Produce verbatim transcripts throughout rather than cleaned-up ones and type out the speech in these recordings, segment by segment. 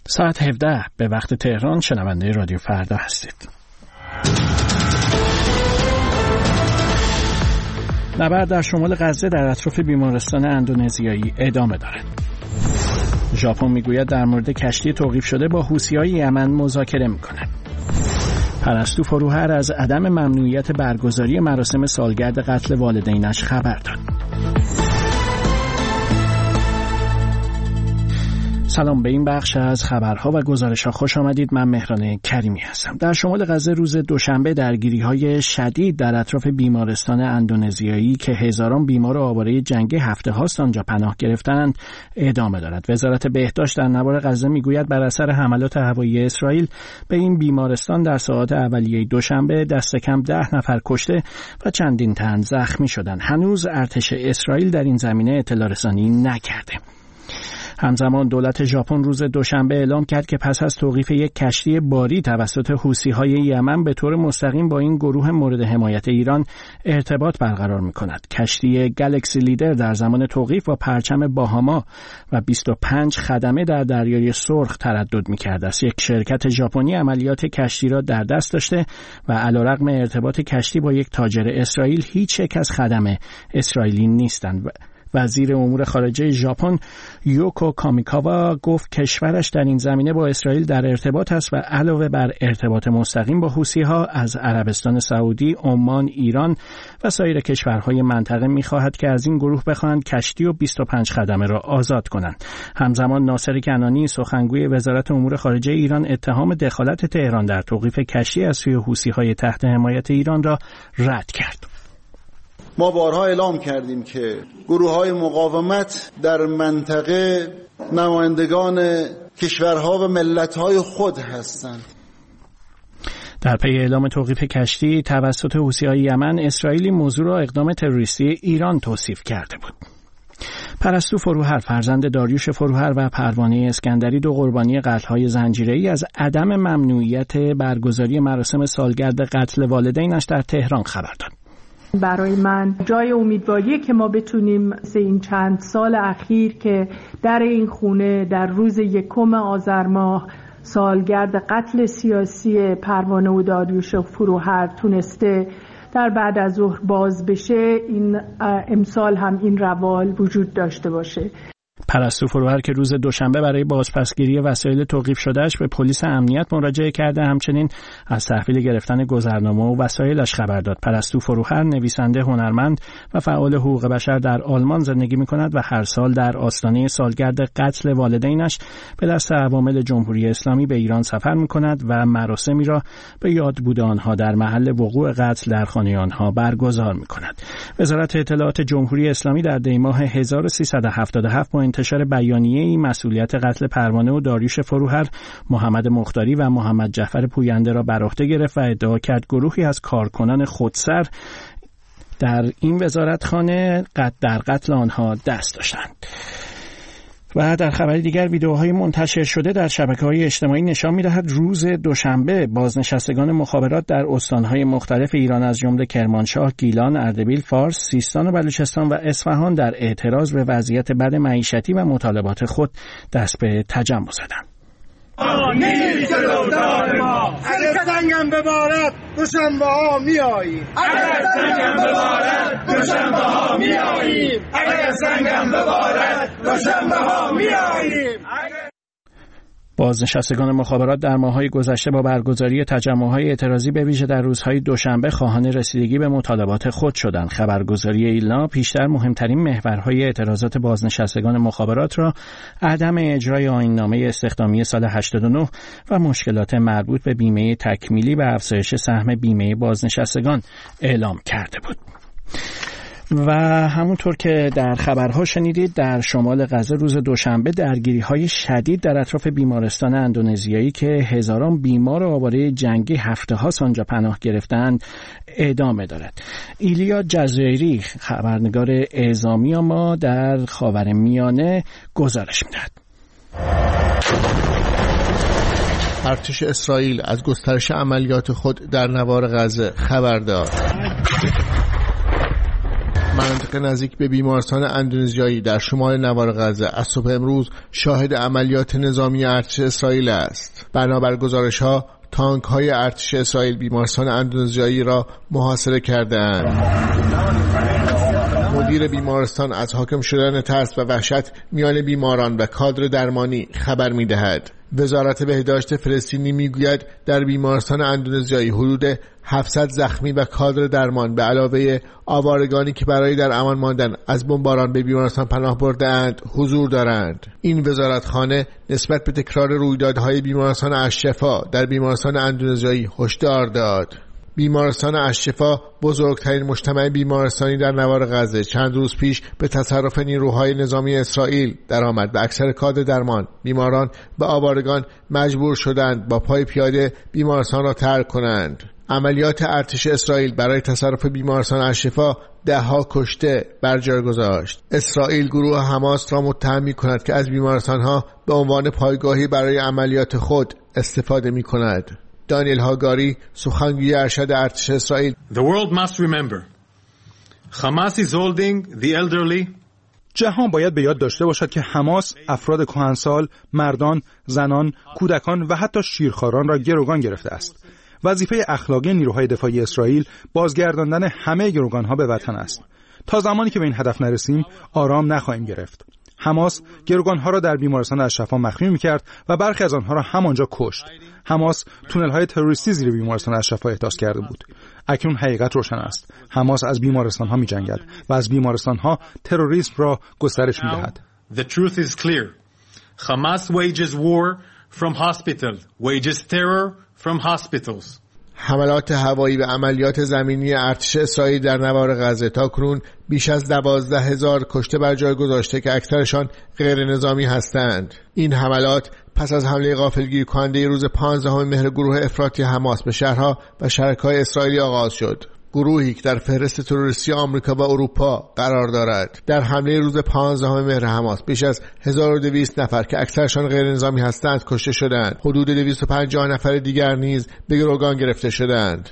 ساعت هفده به وقت تهران، شنونده رادیو فردا هستید. نبرد در شمال غزه در اطراف بیمارستان اندونزیایی ادامه دارد. ژاپن میگوید در مورد کشتی توقیف شده با حوثی‌های یمن مذاکره می‌کند. پرستو فروهر از عدم ممنوعیت برگزاری مراسم سالگرد قتل والدینش خبر داد. سلام، به این بخش از خبرها و گزارش‌ها خوش آمدید. من مهران کریمی هستم. در شمال غزه روز دوشنبه درگیری‌های شدید در اطراف بیمارستان اندونزیایی که هزاران بیمار آواره جنگی هفته هاست آنجا پناه گرفتند ادامه دارد. وزارت بهداشت در نوار غزه میگوید بر اثر حملات هوایی اسرائیل به این بیمارستان در ساعات اولیه دوشنبه دست کم ده نفر کشته و چندین تن زخمی شدند. هنوز ارتش اسرائیل در این زمینه اطلاع رسانی نکرده. همزمان دولت ژاپن روز دوشنبه اعلام کرد که پس از توقیف یک کشتی باری توسط حوثی‌های یمن به طور مستقیم با این گروه مورد حمایت ایران ارتباط برقرار می‌کند. کشتی گلکسی لیدر در زمان توقیف با پرچم باهاما و بیست و پنج خدمه در دریای سرخ تردد می‌کرد است. یک شرکت ژاپنی عملیات کشتی را در دست داشته و علیرغم ارتباط کشتی با یک تاجر اسرائیل، هیچ یک از خدمه اسرائیلی نیستند. وزیر امور خارجه ژاپن یوکو کامیکاوا گفت کشورش در این زمینه با اسرائیل در ارتباط است و علاوه بر ارتباط مستقیم با حوثی‌ها از عربستان سعودی، عمان، ایران و سایر کشورهای منطقه می‌خواهد که از این گروه بخواهند کشتی و بیست و پنج خدمه را آزاد کنند. همزمان ناصر کنعانی سخنگوی وزارت امور خارجه ایران اتهام دخالت تهران در توقیف کشتی از سوی حوثی‌های تحت حمایت ایران را رد کرد. ما بارها اعلام کردیم که گروه‌های مقاومت در منطقه نمایندگان کشورها و ملت‌های خود هستند. در پی اعلام توقیف کشتی توسط حوثی‌های یمن، اسرائیل موضوع را اقدام تروریستی ایران توصیف کرده بود. پرستو فروهر فرزند داریوش فروهر و پروانه اسکندری، دو قربانی قتل‌های زنجیره‌ای، از عدم ممنوعیت برگزاری مراسم سالگرد قتل والدینش در تهران خبر داد. برای من جای امیدواریه که ما بتونیم این چند سال اخیر که در این خونه در روز یکم آذر ماه سالگرد قتل سیاسی پروانه و داریوش فروهر تونسته در بعد از ظهر باز بشه، این امسال هم این روال وجود داشته باشه. پرستو فروهر که روز دوشنبه برای بازپسگیری وسایل توقیف شدهش به پلیس امنیت مراجعه کرده، همچنین از تحویل گرفتن گذرنامه و وسایلش خبر داد. پرستو فروهر نویسنده، هنرمند و فعال حقوق بشر در آلمان زندگی می‌کند و هر سال در آستانه سالگرد قتل والدینش به دست عوامل جمهوری اسلامی به ایران سفر می‌کند و مراسمی را به یاد بود آنها در محل وقوع قتل در خانه آنها برگزار می‌کند. وزارت اطلاعات جمهوری اسلامی در دی ماه هزار و سیصد و هفتاد و هفت با انتشار بیانیه‌ای مسئولیت قتل پروانه و داریوش فروهر، محمد مختاری و محمد جعفر پوینده را بر عهده گرفت و ادعا کرد گروهی از کارکنان خودسر در این وزارتخانه در قتل آنها دست داشتند. و در خبر دیگر، ویدئوهای منتشر شده در شبکه‌های اجتماعی نشان می‌دهد روز دوشنبه بازنشستگان مخابرات در استان‌های مختلف ایران از جمله کرمانشاه، گیلان، اردبیل، فارس، سیستان و بلوچستان و اصفهان در اعتراض به وضعیت بد معیشتی و مطالبات خود دست به تجمع زدند. نیست جلودار ما، اگر سنگم ببارد دوشنبه ها میاییم، اگر سنگم ببارد دوشنبه ها میاییم، اگر سنگم ببارد دوشنبه ها میاییم. بازنشستگان مخابرات در ماه‌های گذشته با برگزاری تجمع‌های اعتراضی به ویژه در روزهای دوشنبه خواهان رسیدگی به مطالبات خود شدند. خبرگزاری ایلنا پیشتر مهمترین محورهای اعتراضات بازنشستگان مخابرات را عدم اجرای آیین‌نامه استخدامی سال هشتاد و نه و مشکلات مربوط به بیمه تکمیلی و افزایش سهم بیمه بازنشستگان اعلام کرده بود. و همونطور که در خبرها شنیدید، در شمال غزه روز دوشنبه درگیری‌های شدید در اطراف بیمارستان اندونزیایی که هزاران بیمار آواره جنگی هفته هاست آنجا پناه گرفتند ادامه دارد. ایلیا جزایری، خبرنگار اعزامی ما در خاورمیانه، گزارش می‌دهد. ارتش اسرائیل از گسترش عملیات خود در نوار غزه خبر داد. مناطق نزدیک به بیمارستان اندونزیایی در شمال نوار غزه از صبح امروز شاهد عملیات نظامی ارتش اسرائیل است. بنابر گزارش‌ها تانک های ارتش اسرائیل بیمارستان اندونزیایی را محاصره کرده‌اند. مدیر بیمارستان از حاکم شدن ترس و وحشت میان بیماران و کادر درمانی خبر می‌دهد. وزارت بهداشت فلسطینی میگوید در بیمارستان اندونزیایی حدود هفتصد زخمی و کادر درمان به علاوه آوارگانی که برای در امان ماندن از بمباران به بیمارستان پناه برده‌اند حضور دارند. این وزارتخانه نسبت به تکرار رویدادهای بیمارستان الشفا در بیمارستان اندونزیایی هشدار داد. بیمارستان الشفا بزرگترین مجتمع بیمارستانی در نوار غزه چند روز پیش به تصرف نیروهای نظامی اسرائیل درآمد و اکثر کادر درمان، بیماران و آوارگان مجبور شدند با پای پیاده بیمارستان را ترک کنند. عملیات ارتش اسرائیل برای تصرف بیمارستان الشفا ده ها کشته بر جای گذاشت. اسرائیل گروه حماس را متهم می‌کند که از بیمارستان‌ها به عنوان پایگاهی برای عملیات خود استفاده می‌کند. دانیل هاگاری سخنگوی ارشد ارتش اسرائیل: The world must remember Hamas is holding the elderly. جهان باید به یاد داشته باشد که حماس افراد کهنسال، مردان، زنان، کودکان و حتی شیرخواران را گروگان گرفته است. وظیفه اخلاقی نیروهای دفاعی اسرائیل بازگرداندن همه گروگانها به وطن است. تا زمانی که به این هدف نرسیم آرام نخواهیم گرفت. حماس گروگانها را در بیمارستان الشفا مخفی می‌کرد و برخی از آنها را همانجا کشت. حماس تونل‌های تروریستی زیر بیمارستان الشفا احداث کرده بود. اکنون حقیقت روشن است. حماس از بیمارستان‌ها می‌جنگد و از بیمارستان‌ها تروریسم را گسترش می‌دهد. The truth is clear. Hamas wages war from hospitals, wages terror from hospitals. حملات هوایی و عملیات زمینی ارتش اسرائیل در نوار غزه تاکنون بیش از دوازده هزار کشته بر جای گذاشته که اکثرشان غیر نظامی هستند. این حملات پس از حمله غافلگیر کننده روز پانزدهم مهر گروه افراطی حماس به شهرها و شرکای اسرائیلی آغاز شد. گروهی که در فهرست تروریستی آمریکا و اروپا قرار دارد. در حمله روز پانزدهم مهر حماس بیش از هزار و دویست نفر که اکثرشان غیر نظامی هستند کشته شدند. حدود دویست و پنجاه نفر دیگر نیز به گروگان گرفته شدند.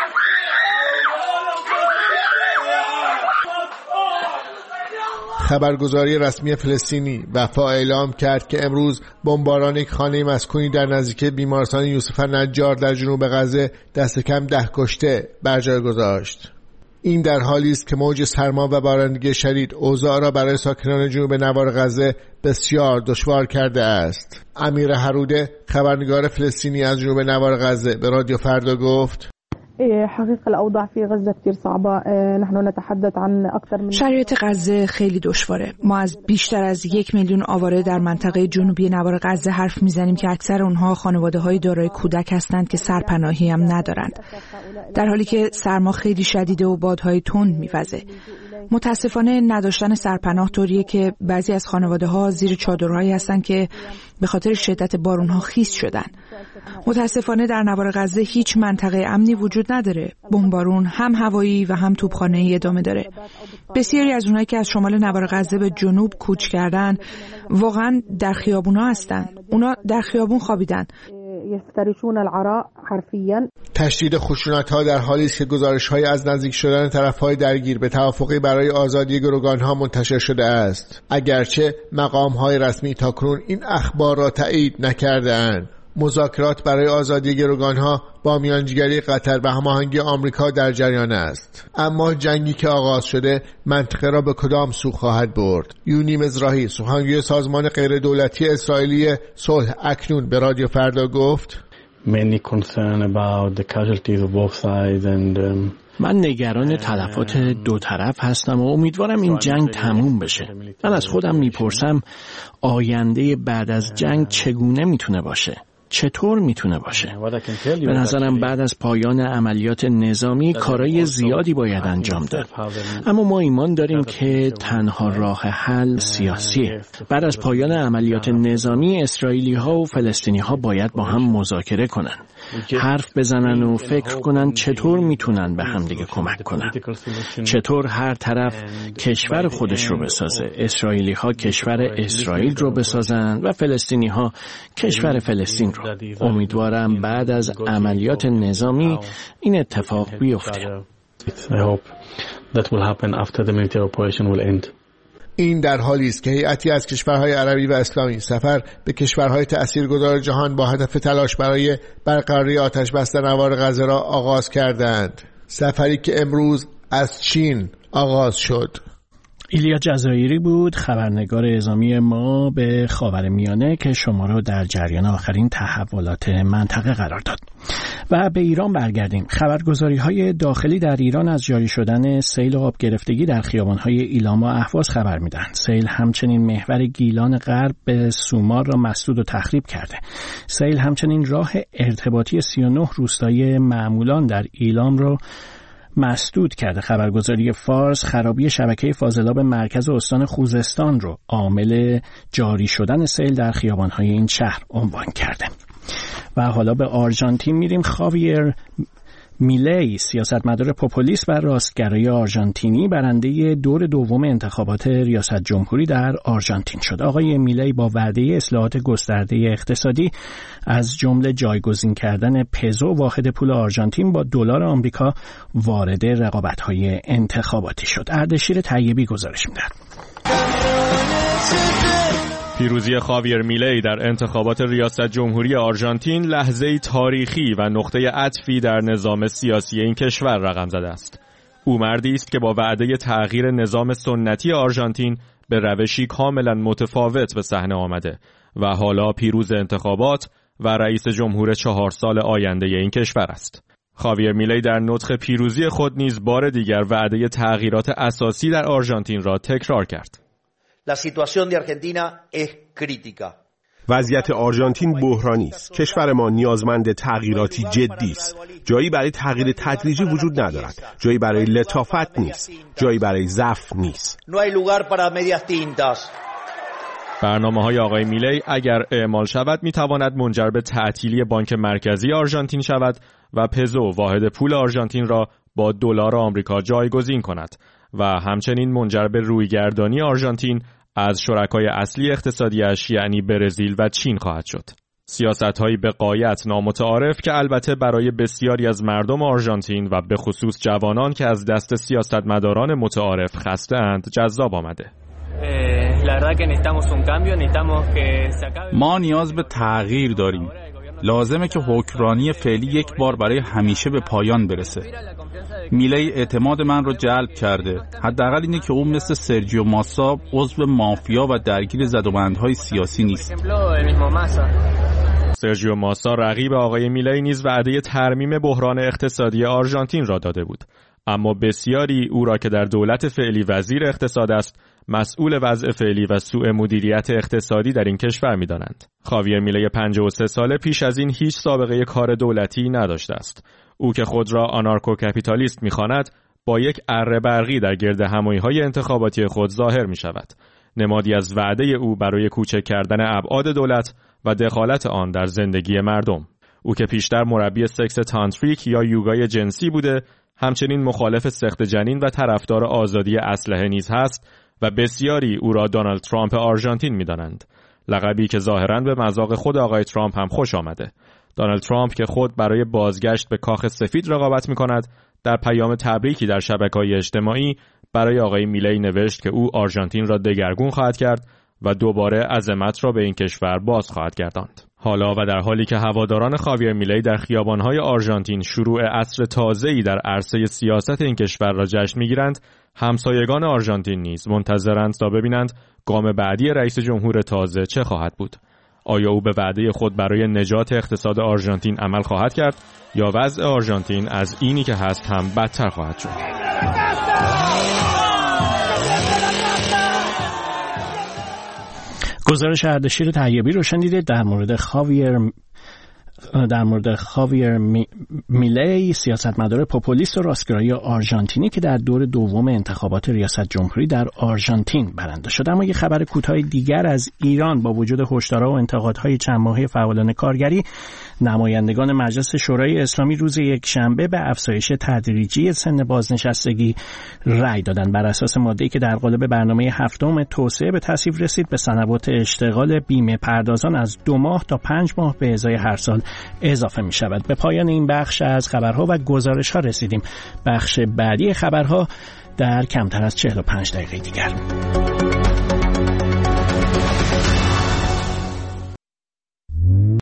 خبرگزاری رسمی فلسطینی وفا اعلام کرد که امروز بمباران یک خانه مسکونی در نزدیکی بیمارستان یوسف نجار در جنوب غزه دست کم ده کشته بر جای گذاشت. این در حالی است که موج سرما و بارندگی شدید اوضاع را برای ساکنان جنوب نوار غزه بسیار دشوار کرده است. امیر هروده خبرنگار فلسطینی از جنوب نوار غزه به رادیو فردا گفت: حقیقة الأوضاع في غزة كتير صعبة. نحن نتحدث عن أكثر من شرایط غزه خیلی دشواره. ما از بیشتر از یک میلیون آواره در منطقه جنوبی نوار غزه حرف میزنیم که اکثر اونها خانواده‌های دارای کودک هستند که سرپناهی هم ندارند. در حالی که سرما خیلی شدیده و بادهای تند میوزه. متاسفانه نداشتن سرپناه طوریه که بعضی از خانواده‌ها زیر چادرهایی هستن که به خاطر شدت بارون‌ها خیس شدن. متاسفانه در نوار غزه هیچ منطقه امنی وجود نداره. بمبارون هم هوایی و هم توپخانه‌ای ادامه داره. بسیاری از اونایی که از شمال نوار غزه به جنوب کوچ کردن واقعا در خیابونا هستن. اونا در خیابون خوابیدن. یفترشون العراء حرفیاً. تشدید خشونت‌ها در حالی است که گزارش‌های از نزدیک شدن طرف‌های درگیر به توافقی برای آزادی گروگان‌ها منتشر شده است، اگرچه مقام‌های رسمی تاکنون این اخبار را تایید نکرده‌اند. مذاکرات برای آزادی گروگان‌ها با میانجیگری قطر و هماهنگی آمریکا در جریان است، اما جنگی که آغاز شده منطقه را به کدام سو خواهد برد؟ یونی مزراحی سخنگوی سازمان غیر دولتی اسرائیلی صلح اکنون به رادیو فردا گفت: many concern about the casualties of both sides and um... من نگران تلفات دو طرف هستم و امیدوارم این جنگ تموم بشه. من از خودم میپرسم آینده بعد از جنگ چگونه میتونه باشه؟ چطور میتونه باشه؟ به نظرم بعد از پایان عملیات نظامی کارهای زیادی باید انجام داد. اما ما ایمان داریم که تنها راه حل سیاسیه. بعد از پایان عملیات نظامی اسرائیلی ها و فلسطینی ها باید با هم مذاکره کنن. حرف بزنن و فکر کنن چطور میتونن به هم دیگه کمک کنن. چطور هر طرف کشور خودش رو بسازه. اسرائیلی ها کشور اسرائیل رو بسازن و فلسطینی ها کشور فلسطین رو. امیدوارم بعد از عملیات نظامی این اتفاق بیفته. I hope that will happen after the military operation will end. این در حالی است که هیئتی از کشورهای عربی و اسلامی سفر به کشورهای تأثیرگذار جهان با هدف تلاش برای برقراری آتش بس در نوار غزه را آغاز کردند. سفری که امروز از چین آغاز شد. ایلیا جزایری بود خبرنگار اعزامی ما به خاورمیانه که شما را در جریان آخرین تحولات منطقه قرار داد. و به ایران برگردیم. خبرگزاری‌های داخلی در ایران از جاری شدن سیل و آب گرفتگی در خیابان‌های ایلام و اهواز خبر می‌دهند. سیل همچنین محور گیلان غرب به سومار را مسدود و تخریب کرده. سیل همچنین راه ارتباطی سی و نه روستای معمولان در ایلام را مسدود کرده. خبرگزاری فارس خرابی شبکه فاضلاب مرکز استان خوزستان رو عامل جاری شدن سیل در خیابان‌های این شهر عنوان کرده. و حالا به آرژانتین میریم. خاویر میلی سیاستمدار پوپولیست و راستگرای آرژانتینی برنده دور دوم انتخابات ریاست جمهوری در آرژانتین شد. آقای میلی با وعده اصلاحات گسترده اقتصادی از جمله جایگزین کردن پزو واحد پول آرژانتین با دلار آمریکا وارد رقابت‌های انتخاباتی شد. اردشیر طیبی گزارش می‌دهد. پیروزی خاویر میلی در انتخابات ریاست جمهوری آرژانتین لحظه‌ای تاریخی و نقطه عطفی در نظام سیاسی این کشور رقم زده است. او مردی است که با وعده تغییر نظام سنتی آرژانتین به روشی کاملا متفاوت به صحنه آمده و حالا پیروز انتخابات و رئیس جمهور چهار سال آینده این کشور است. خاویر میلی در نطق پیروزی خود نیز بار دیگر وعده تغییرات اساسی در آرژانتین را تکرار کرد. La situación de Argentina es crítica. وضعیت آرژانتین بحرانی است. کشور ما نیازمند تغییراتی جدی است. جایی برای تغییر تدریجی وجود ندارد. جایی برای لطافت نیست. جایی برای ضعف نیست. No hay lugar para medias tintas. برنامه‌های آقای میلی اگر اعمال شود می‌تواند منجر به تعطیلی بانک مرکزی آرژانتین شود و پزو واحد پول آرژانتین را با دلار آمریکا جایگزین کند و همچنین منجر به رویگردانی آرژانتین از شرکای اصلی اقتصادیش یعنی برزیل و چین خواهد شد. سیاست‌هایی به غایت نامتعارف که البته برای بسیاری از مردم آرژانتین و به خصوص جوانان که از دست سیاستمداران متعارف خسته اند جذاب آمده. ما نیاز به تغییر داریم. لازمه که حکمرانی فعلی یک بار برای همیشه به پایان برسه. میلی اعتماد من رو جلب کرده. حداقل اینه که اون مثل سرجیو ماسا عضو مافیا و درگیر زدوبندهای سیاسی نیست. سرجیو ماسا رقیب آقای میلی نیز وعده ترمیم بحران اقتصادی آرژانتین را داده بود، اما بسیاری او را که در دولت فعلی وزیر اقتصاد است مسئول وضع فعلی و سوء مدیریت اقتصادی در این کشور می‌دانند. خاویر میلی پنجاه و سه ساله پیش از این هیچ سابقه کار دولتی نداشته است. او که خود را آنارکو کپیتالیست می‌خواند با یک اره برقی در گرد همایی‌های انتخاباتی خود ظاهر می‌شود. نمادی از وعده او برای کوچک کردن ابعاد دولت و دخالت آن در زندگی مردم. او که پیشتر مربی سکس تانتریک یا یوگای جنسی بوده، همچنین مخالف سخت جنین و طرفدار آزادی اسلحه نیز هست و بسیاری او را دونالد ترامپ آرژانتین می‌دانند. لقبی که ظاهراً به مذاق خود آقای ترامپ هم خوش آمده. دونالد ترامپ که خود برای بازگشت به کاخ سفید رقابت می‌کند، در پیام تبریکی در شبکه‌های اجتماعی برای آقای میلی نوشت که او آرژانتین را دگرگون خواهد کرد و دوباره عظمت را به این کشور باز خواهد گرداند. حالا و در حالی که هواداران خاویر میلی در خیابان‌های آرژانتین شروع عصر تازه‌ای در عرصه سیاست این کشور را جشن می‌گیرند، همسایگان آرژانتین نیز منتظرند تا ببینند گام بعدی رئیس جمهور تازه چه خواهد بود. آیا او به وعده خود برای نجات اقتصاد آرژانتین عمل خواهد کرد یا وضع آرژانتین از اینی که هست هم بدتر خواهد شد؟ گزارش اردشیر طیبی رو شنیدید در مورد خاویر در مورد خاویر میلی سیاستمدار پوپولیست و راستگرای آرژانتینی که در دور دوم انتخابات ریاست جمهوری در آرژانتین برنده شد. اما یک خبر کوتاه دیگر از ایران: با وجود هشدارها و انتقادهای چند ماهه فعالان کارگری، نمایندگان مجلس شورای اسلامی روز یکشنبه به افزایش تدریجی سن بازنشستگی رأی دادند. بر اساس ماده‌ای که در قالب برنامه هفتم توسعه به تصویب رسید، به سنوات اشتغال بیمه پردازان از دو ماه تا پنج ماه به ازای هر سال اضافه می شود. به پایان این بخش از خبرها و گزارش ها رسیدیم. بخش بعدی خبرها در کمتر از چهل و پنج دقیقه دیگر.